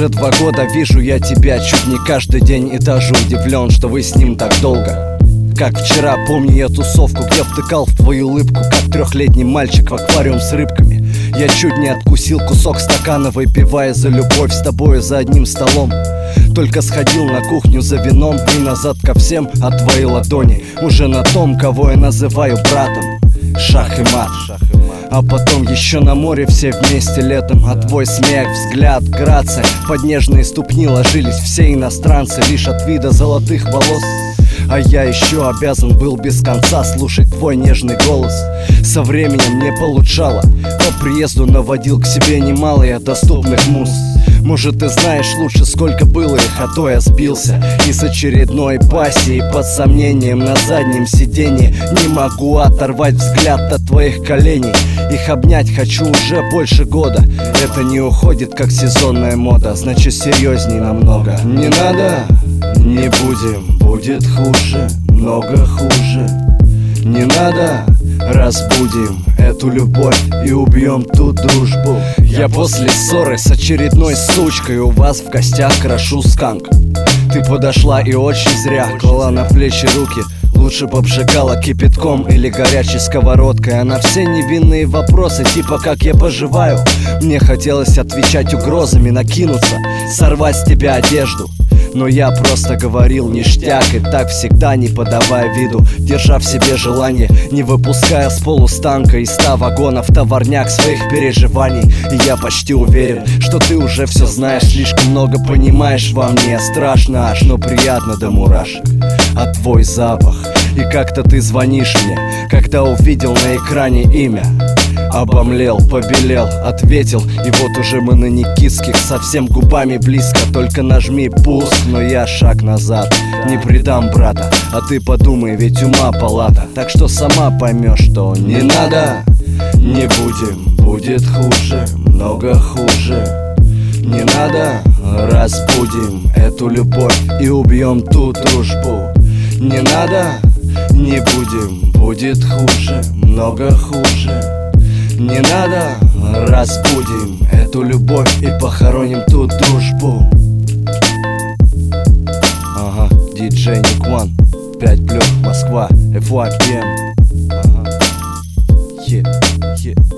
Уже 2 года вижу я тебя чуть не каждый день, и даже удивлен, что вы с ним так долго. Как вчера помню я тусовку, где втыкал в твою улыбку, как 3-летний мальчик в аквариум с рыбками. Я чуть не откусил кусок стакана, выпивая за любовь с тобою за одним столом. Только сходил на кухню за вином и назад ко всем, а твои ладони уже на том, кого я называю братом. Шах и мат. А потом еще на море все вместе летом. А твой смех, взгляд, грация, под нежные ступни ложились все иностранцы, лишь от вида золотых волос. А я еще обязан был без конца слушать твой нежный голос. Со временем не получало, по приезду наводил к себе немало я доступных муз. Может, ты знаешь лучше, сколько было их, а то я сбился из очередной пассии под сомнением на заднем сиденье. Не могу оторвать взгляд от твоих коленей. Их обнять хочу уже больше года. Это не уходит, как сезонная мода, значит серьезней намного. Не надо, не будем, будет хуже, много хуже. Не надо, разбудим эту любовь и убьем ту дружбу. Я после ссоры с очередной сучкой у вас в гостях крошу сканк. Ты подошла и очень зря, клала на плечи руки. Лучше б обжигала кипятком или горячей сковородкой. А на все невинные вопросы, типа как я поживаю, мне хотелось отвечать угрозами, накинуться, сорвать с тебя одежду. Но я просто говорил ништяк, и так всегда не подавая виду, держа в себе желание, не выпуская с полустанка из 100 вагонов товарняк своих переживаний. И я почти уверен, что ты уже все знаешь, слишком много понимаешь во мне. Страшно аж, но приятно до мурашек. А твой запах, и как-то ты звонишь мне, когда увидел на экране имя. Обомлел, побелел, ответил, и вот уже мы на Никитских, совсем губами близко, только нажми пуск. Но я шаг назад, не предам брата, а ты подумай, ведь ума палата. Так что сама поймешь, что не надо, не будем, будет хуже, много хуже. Не надо, разбудим эту любовь и убьем ту дружбу. Не надо, не будем, будет хуже, много хуже. Не надо, разбудим эту любовь и похороним ту дружбу. Ага, диджей Ник Ван, 5 плюс, Москва, FYPM. Ага, yeah.